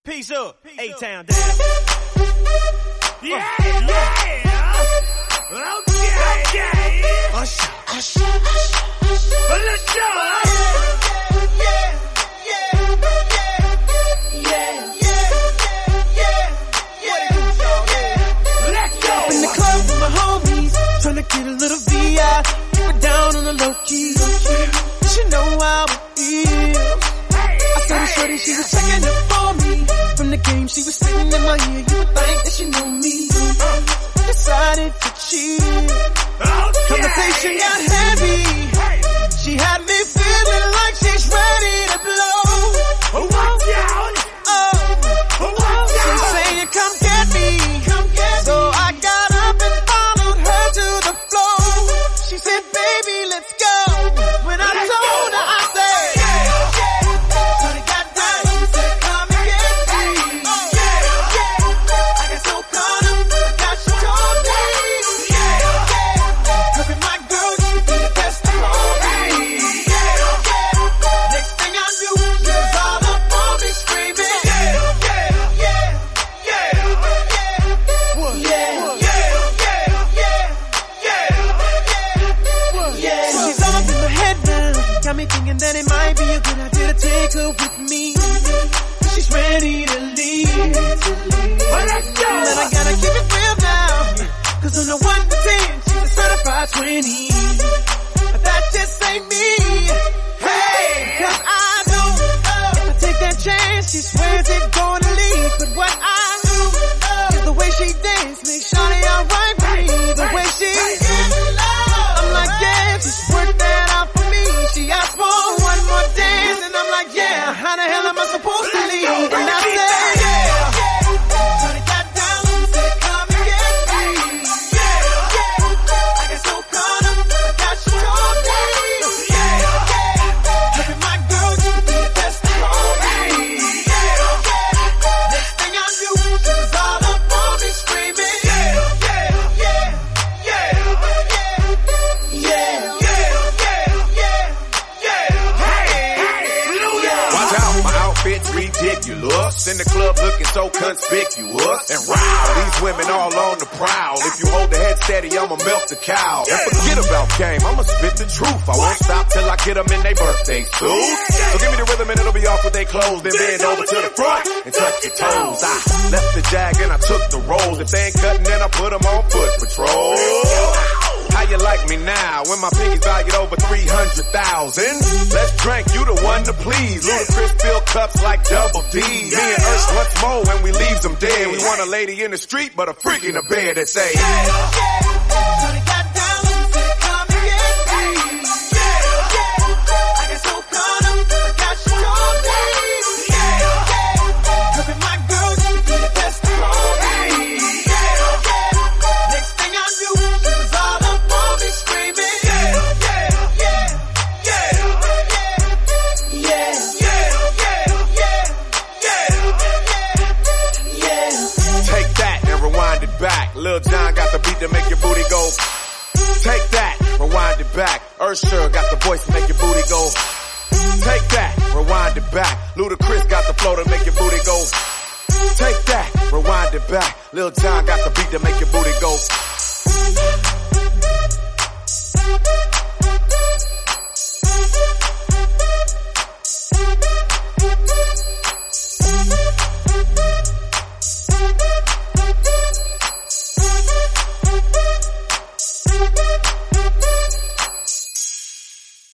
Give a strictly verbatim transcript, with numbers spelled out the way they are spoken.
Peace up, A-Town down. Yeah, yeah. Okay, okay. Usher, usher, usher, usher. Well, let's go. Yeah, yeah, yeah, yeah, yeah, yeah. Let's go. Up in the club with my homies, tryna get a little V I. Keep it down on the low key. She know how it is. I saw the shorty, she was checking up for me. From the game, she was spitting in my ear. You would think that she knew me. Decided to cheat. Okay. Conversation got heavy. She had me feeling like she's ready to blow. Oh, watch out. Oh, Oh, watch she's out. saying, come get me. Come get me. So I got up and followed her to the floor. She said, baby, let's go. When I Let's told go. her, I said, yeah, yeah. Shorty got down, she said, come and get me. Yeah, yeah. I got so caught up, I got she told me. Yeah, yeah. Look at my girl, she be the best for me. Yeah, yeah. Next thing I knew, she was all up on me screaming. Yeah, yeah, yeah, yeah, yeah, yeah, yeah, yeah, yeah. She's all up in my head now, got me thinking that it might be a good idea to take her with me. She's ready to leave. Well, let's go. And I gotta keep it real now, cause on the one to ten, she's a certified twenty. But that just ain't me. Hey, cause I know if I take that chance, she swears it's gonna lead. But what I do is the way she dance makes Shawty alright with me. The way she I'm like, yeah, just work that out for me. She asked for one more dance, and I'm like, yeah, how the hell am I supposed to leave? And I said, yeah. Shawty got down, she said, come and get me. Yeah, yeah. I got so caught up, I got she told me. Yeah, yeah. Look at my girl, she be the best for me. Yeah, yeah. Next thing I knew, she was all up on me screaming. Yeah, yeah, yeah, yeah, yeah, yeah, yeah, yeah, yeah. Watch out, my outfit's ridiculous. In the club looking so conspicuous. And wow, these women all on the prowl. If you hold the head steady, I'ma melt the cow. And forget about game, I'ma spit the truth. I won't stop till I get them in their birthday suit. So give me the rhythm and it'll be off with their clothes. Then bend over to the front and touch your toes. I left the jag and I took the rolls. If they ain't cutting, then I put them on foot patrol. How you like me now when my pinky's valued over three hundred thousand? Let's drink, you the one to please. Ludacris fill cups like double D. Me and Ursh once more when we leaves them dead. We want a lady in the street, but a freak in the bed that say, Shawty got down, she said, come and get me. Yeah, yeah. I got so caught up, I got she told me. Yeah, yeah. Look at my girl, she be the best for me. Yeah, yeah. Next thing I knew, she was all up on me screaming. Yeah, yeah, yeah, yeah, yeah, yeah, yeah, yeah, yeah. take that and rewind it back. Lil Jon got the beat to make your booty go. Take that, rewind it back. Usher got the voice to make your booty go. Take that, rewind it back. Ludacris got the flow to make your booty go. Take that, rewind it back. Lil Jon got the beat to make your booty go.